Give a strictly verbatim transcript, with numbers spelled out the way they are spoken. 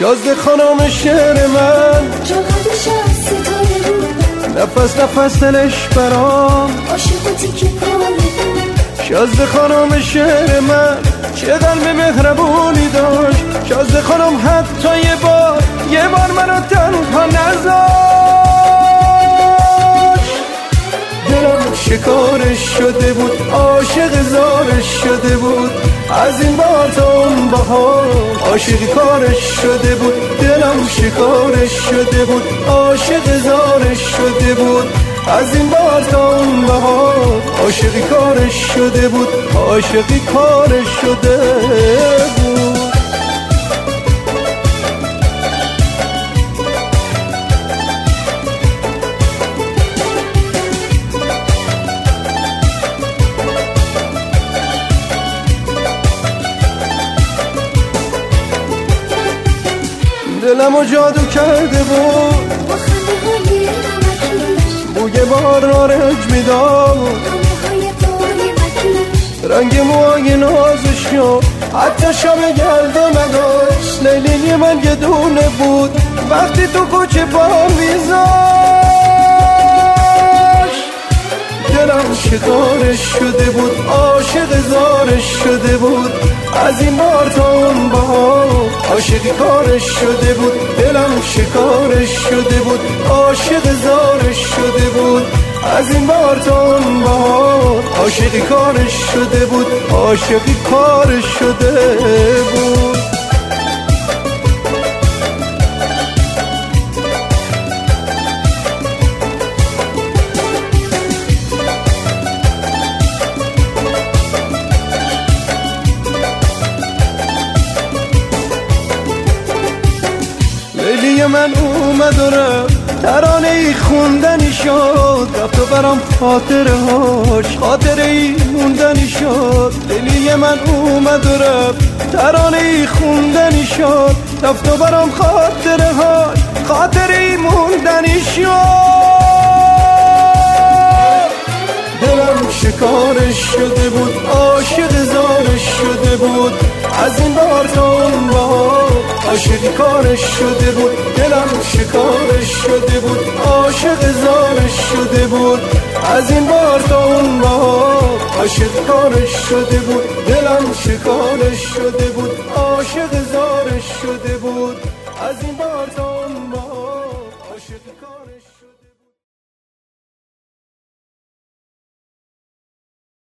شازده خانم شعر من چقدرش از ستاره بود، نفس نفس دلش برام عاشق و تیکه پاره بود. شازده خانم شعر من چه قلب مهربونی داشت. شازده خانم حتی یه بار یه بار منو تنها نذاشت. دلم شکارش شده بود، عاشق زارش شده بود. از این بار تا اون بهار عاشقی کارش شده بود. دلم شکارش شده بود، عاشق زارش شده بود. از این بار تا اون بهار عاشقی کارش شده بود. عاشقی کارش شده بود. دلمو جادو کرده بود، با خنده های نمکیش بوی بار را رنج میداد. دانه های باری مکیش رنگ موهای نازشو حتی شب گرده نداشت. لیلی من یه دونه بود وقتی تو کوچه پا میذاشت. دلم شکارش شده بود، عاشق زارش شده بود. از این بار تا اون بهار عاشقی کارش شده بود. دلم شکارش شده بود، عاشق زارش شده بود. از این بار تا اون بهار عاشقی کارش شده بود. عاشقی کارش شده بود. لیلی من اومد و رفت، ترانه ای خوندنی شد. رفت و برام خاطره هاش خاطره ای موندنی شد. لیلی من اومد و رفت، ترانه ای خوندنی شد. رفت و برام خاطره هاش خاطره ای موندنی شد. دلم شکارش شده بود، عاشق زارش شده بود. از این بار تا اون بهار عاشقی کارش شده بود. دلم شکارش شده بود، عاشق زارش شده بود. از این بار تا اون بهار عاشقی کارش شده بود. دلم شکارش شده بود، عاشق زارش شده بود. از این بار تا اون بهار عاشقی کارش